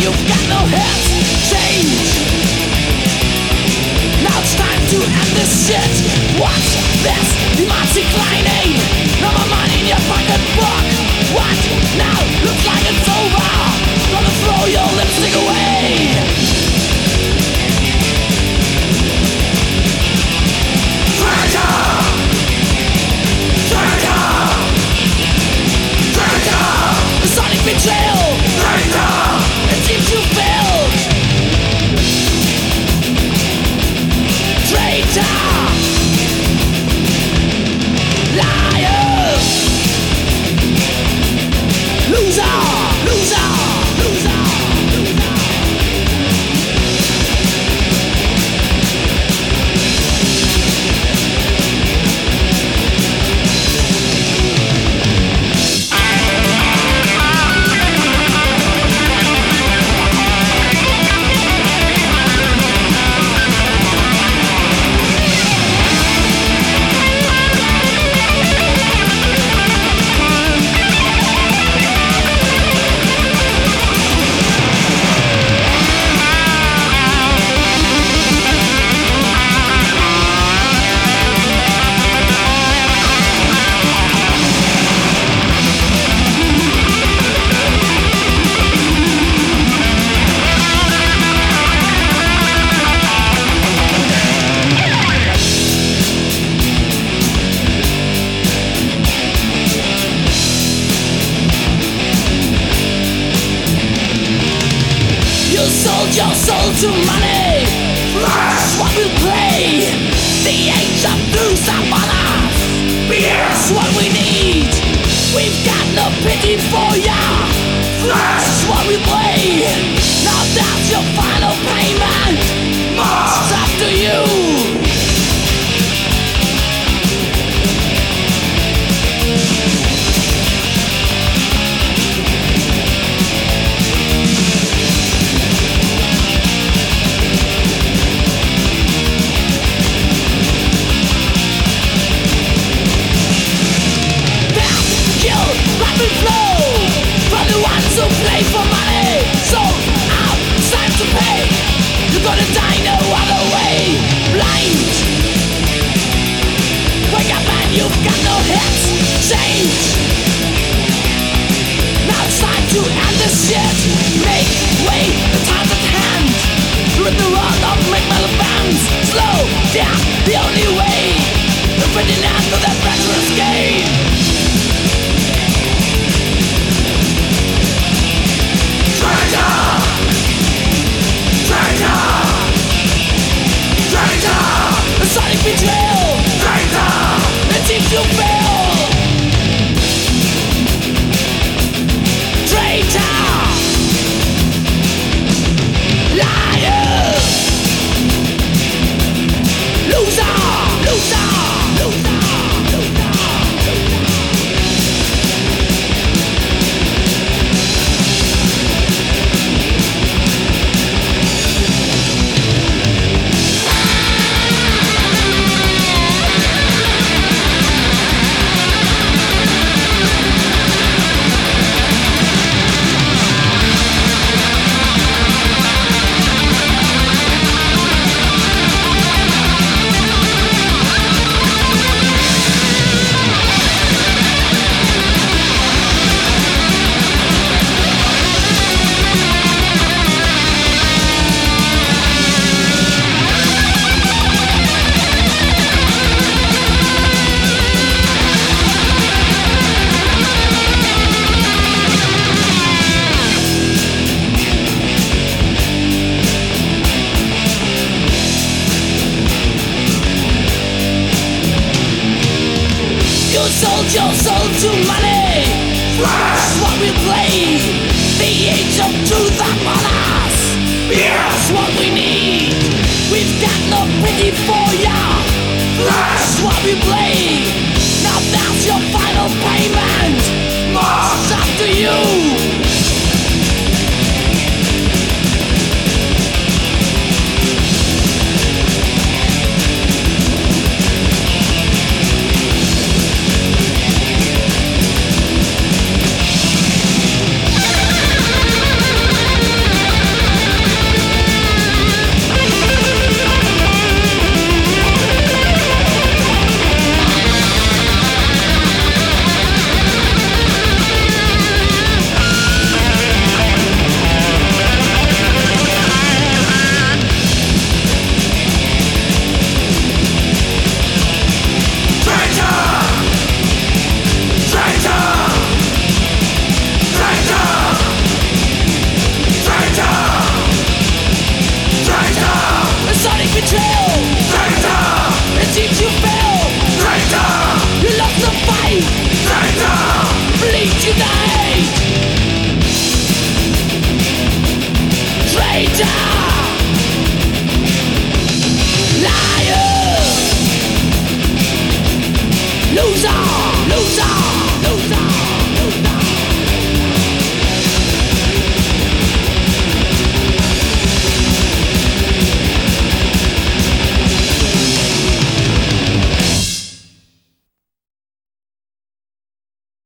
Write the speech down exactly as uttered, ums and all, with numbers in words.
you've got no head. Change. Now it's time to end this shit. Watch this, demand's declining. No more money in your pocketbook. What? Now looks like it's over. Gonna throw your lipstick away. Traitor! Traitor! Traitor! The sonic betrayal! Traitor! It seems you failed! Traitor! Liar! Loser! Loser! Loser! Your soul to money. That's what we play. The age of blues upon us. Beer's what we need. We've got no pity for ya. That's what we play. Now that's your final payment. It's up to you. The only way to fitting out to that treacherous game. Traitor! Traitor! Traitor! A sonic betrayal! Traitor! It seems you fail! Traitor! Liar! Loser! Loser! Loser! Sold your soul to money. That's what we play. The age of truth upon us. Here's what we need. We've got no pity for ya. That's what we play. Now that's your final payment. It's up to you.